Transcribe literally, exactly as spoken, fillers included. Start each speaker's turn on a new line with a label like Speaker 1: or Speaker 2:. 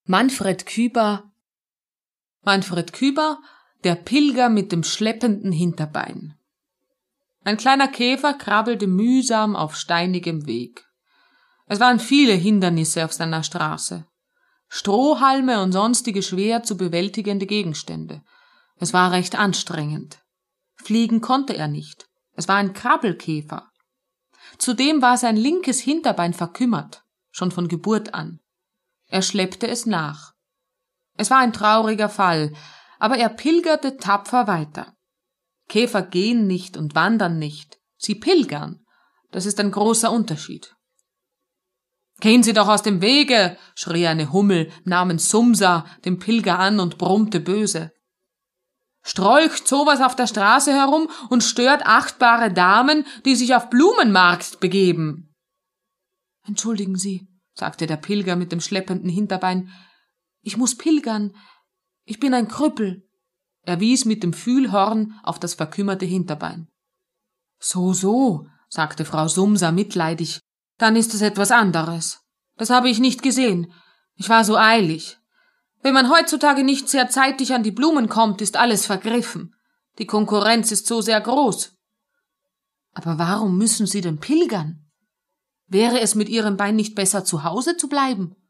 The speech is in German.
Speaker 1: Manfred Küber Manfred Küber, der Pilger mit dem schleppenden Hinterbein. Ein kleiner Käfer krabbelte mühsam auf steinigem Weg. Es waren viele Hindernisse auf seiner Straße. Strohhalme und sonstige schwer zu bewältigende Gegenstände. Es war recht anstrengend. Fliegen konnte er nicht. Es war ein Krabbelkäfer. Zudem war sein linkes Hinterbein verkümmert, schon von Geburt an. Er schleppte es nach. Es war ein trauriger Fall, aber er pilgerte tapfer weiter. Käfer gehen nicht und wandern nicht, sie pilgern. Das ist ein großer Unterschied. »Gehen Sie doch aus dem Wege«, schrie eine Hummel namens Sumsa dem Pilger an und brummte böse. »Strolcht sowas auf der Straße herum und stört achtbare Damen, die sich auf Blumenmarkt begeben.« »Entschuldigen Sie«, sagte der Pilger mit dem schleppenden Hinterbein, »ich muß pilgern. Ich bin ein Krüppel.« Er wies mit dem Fühlhorn auf das verkümmerte Hinterbein. »So, so«, sagte Frau Sumsa mitleidig, »dann ist es etwas anderes. Das habe ich nicht gesehen. Ich war so eilig. Wenn man heutzutage nicht sehr zeitig an die Blumen kommt, ist alles vergriffen. Die Konkurrenz ist so sehr groß.« »Aber warum müssen Sie denn pilgern? Wäre es mit Ihrem Bein nicht besser, zu Hause zu bleiben?«